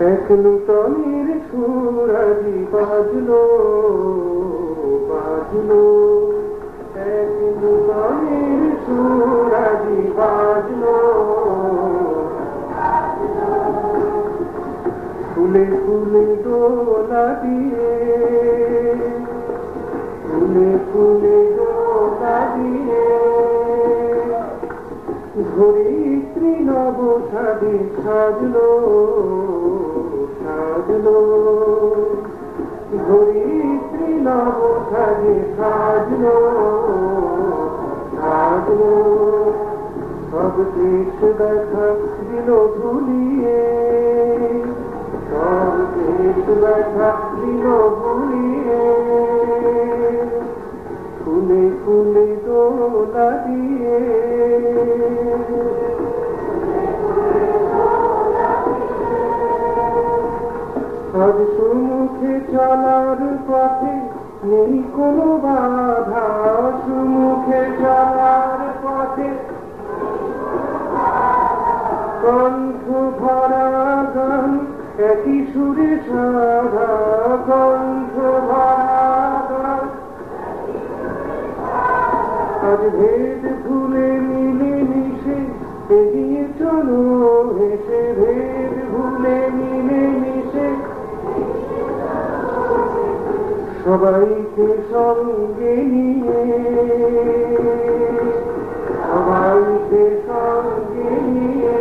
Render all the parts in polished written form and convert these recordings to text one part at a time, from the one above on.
এক নূতনের সুরাজি বাজলো বাজলো, এক নূতনের সুরাজি বাজলো, ফুলে ফুলে দোলা দিয়ে, ফুলে ফুলে দোলা দিয়ে, ধরিত্রী নব সাজে সাজলো সাজলো, ধরিত্রী নব সাজে সাজলো সাজলো, সব দেশ দেখা দিল ভুলিয়ে, সব দেশ দেখা দিল ভুলিয়ে, ফুলে ফুলে দোলা দিয়ে, আজ সুমুখে চলার পথে নেই কোনো বাধা, সুমুখে চলার পথে কণ্ঠ ভরা গান একই সুরে সাধা, কণ্ঠ ভরা গান আজ ভেদ ভুলে মিলে মিশে এগিয়ে চলো হেসে, ভেদ ভুলে মিলে মিশে সবাইকে সঙ্গে নিয়ে, সবাইকে সঙ্গে নিয়ে,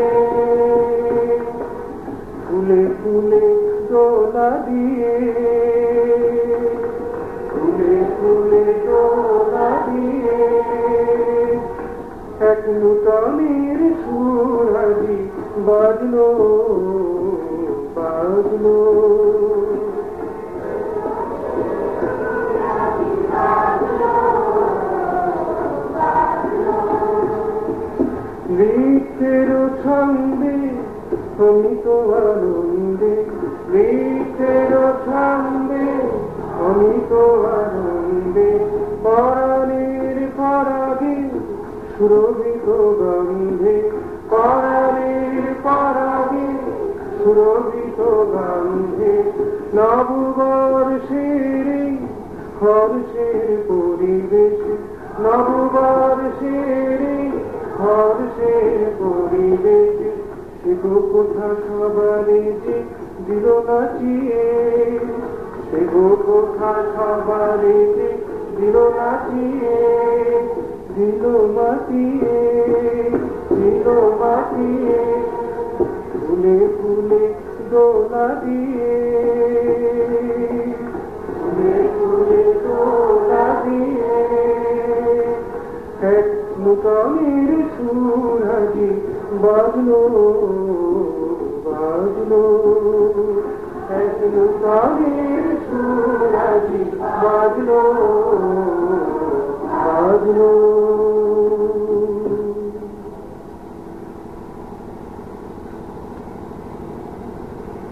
ফুলে ফুলে দোলা দিয়ে, ফুলে ফুলে দোলা দিয়ে, এক নূতনের সুরাজি বাজলো বাজলো, নৃত্যের ছন্দে অমিত আনন্দে, নৃত্যের ছন্দে অমিত আনন্দে, পরাণের পরাগে সুরভিত গন্ধে, পরাণের পরাগে সুরভিত গন্ধে, নববর্ষের হর্ষের পরিবেশে, নববর্ষের হর্ষের পরিবেশে, সে গো কোথা সবারে যে দিল নাচিয়ে, সে গো কোথা সবারে যে দিল নাচিয়ে, দিল মাতিয়ে, দিল মাতিয়ে, ফুলে ফুলে দোলা দিয়ে, ফুলে ফুলে দোলা দিয়ে, এক নূতনের সুরাজি বাজলো বাজলো, এক নূতনের সুরাজি বাজলো বাজলো।